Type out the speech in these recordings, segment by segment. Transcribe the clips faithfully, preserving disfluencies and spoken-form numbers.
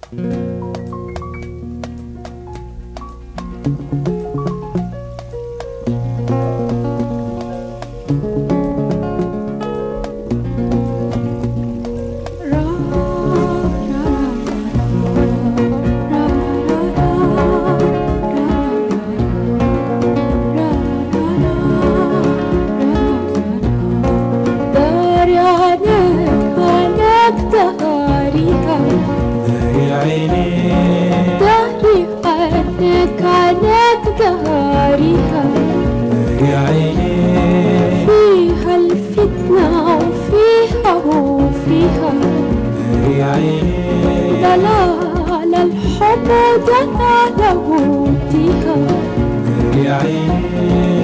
دهاريها يا عيني فيها الفتنة وفيها وفيها يا عيني دلال الحب ودلاله وديها يا عيني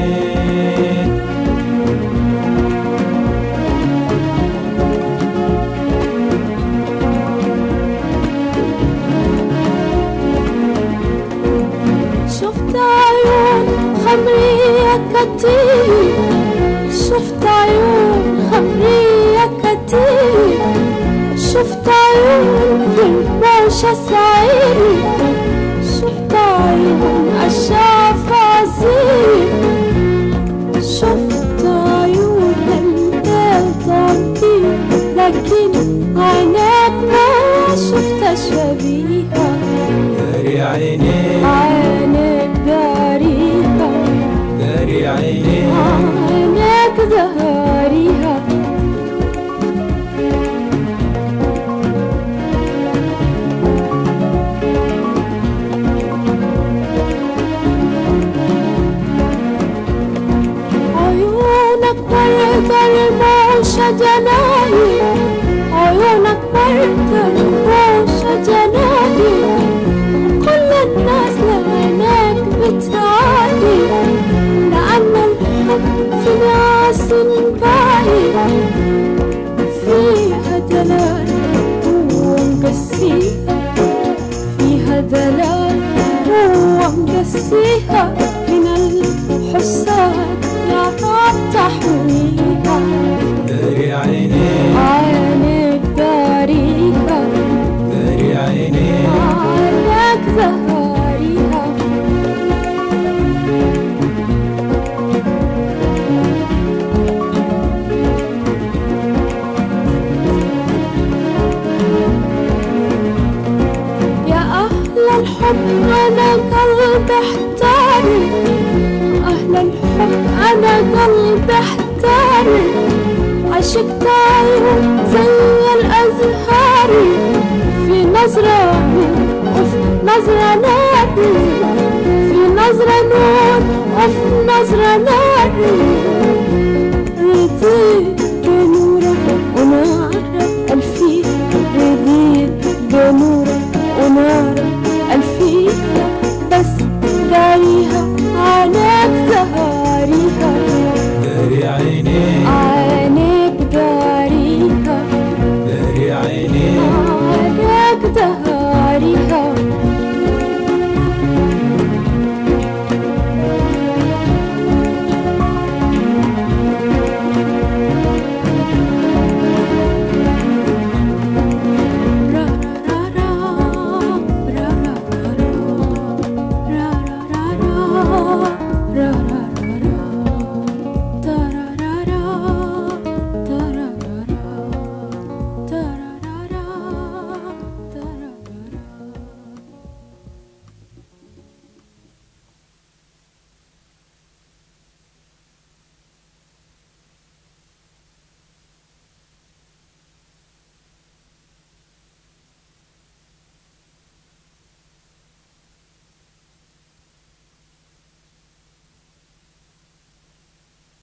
شفت عيون خمرية كتير شفت عيون خمرية كتير شفت عيون في البوشة سعير شفت عيون أشاف عزير شفت عيون البيضة كتير لكن عينك ما شفت شبيهة يا عيني عينك داريها داري عيني عينك داريها عيونك برد الموشة جناهي عيونك برد الموشة جناهي كل الناس لعينك بتراعي لأن الحب في ناس باهي فيها دلال هو مقسيها فيها دلال هو مقسيها من الحساد يا رب تحميها داري عيني عينك داريها داري عيني عينك داريها يا أهل الحب أنا قلبي احتاري أهل الحب أنا قلبي احتاري عشقت عيون زي الأزهار في نظرة وفي نظرة نار في نظرة نور وفي نظرة نار رضيت